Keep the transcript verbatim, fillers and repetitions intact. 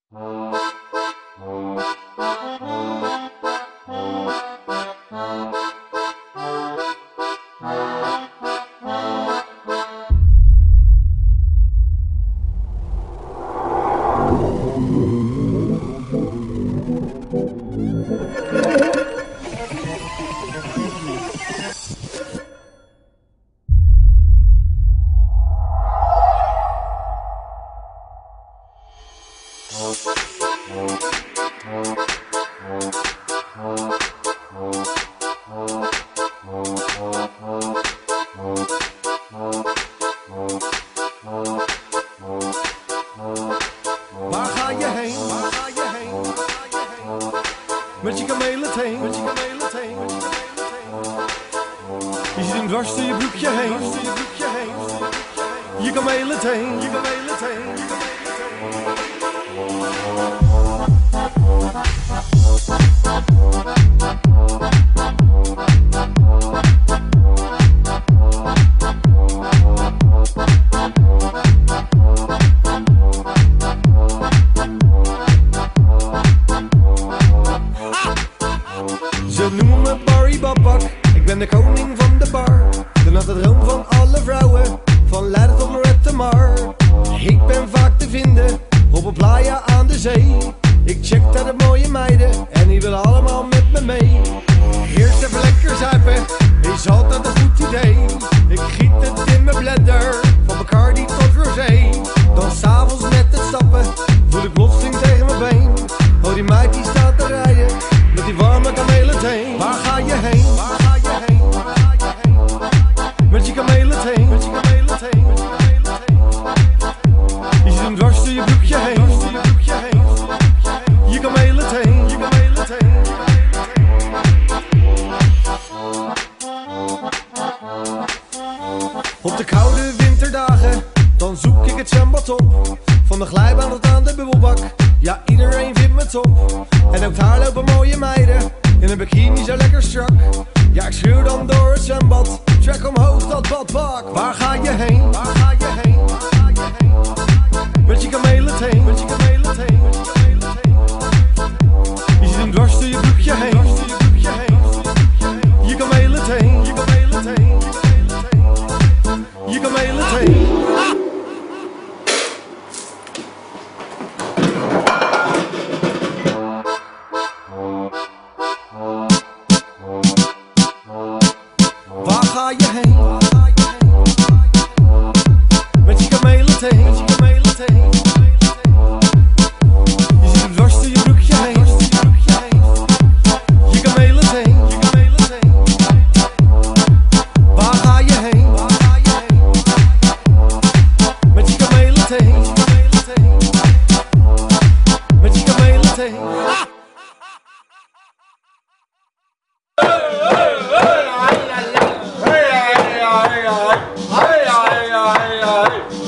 Waar ga je heen? Waar ga je heen? Met je kamelenteen, met je kamelenteen. Je zit hem dwars door je broekje heen, dwars door je broekje heen. Je kamelenteen, je kamelenteen. Ze noemen me Barry Babak, ik ben de koning van de bar. De nachtdroom van alle vrouwen, van Leiden tot Lorette Mar. Ik ben vaak te vinden, op een playa aan de zee. Ik check daar de mooie meiden, en die willen allemaal met me mee. Eerst even lekker zuipen, is altijd een goed idee. Ik giet het in mijn blender, van Bacardi tot Rosé. Dan s'avonds met het stappen, voel ik plotseling tegen mijn been. Oh, die meid die staat te rijden, met die warme kamelenteen. Waar ga je heen? Waar ga je heen? Waar ga je heen? Met je kamelenteen, met je kamelenteen, met je kamelenteen. Je zit hem dwars door je broekje heen, dwars door je broekje heen. Je kamelenteen, je kamelenteen. Op de koude winterdagen, dan zoek ik het zwembad op. Van de glijbaan tot aan de bubbelbak, ja iedereen vindt me top. En ook daar lopen mooie meiden, in een bikini zo lekker strak. Ja ik schreeuw dan door het zwembad, trek omhoog dat badbak. Waar ga je heen? Waar ga je heen? Waar ga je heen? Met je kamelenteen, met je kamelenteen, met je kamelenteen. Je zit hem dwars door je broekje heen, dwars door je broekje heen. Je kamelenteen, je kamelenteen, je kamelenteen. Waar ga je heen? Waar ga je heen? Met je kamelenteen, met je kamelenteen. Je zit hem dwars door je broekje heen, dwars door je broekje heen. Je kamelenteen, je kamelenteen. Waar ga je heen? Waar ga je heen? Met je kamelenteen, met je kamelenteen. Met je kamelenteen. Ah! Hey, hey, hey, hey, hey, hey, hey, hey.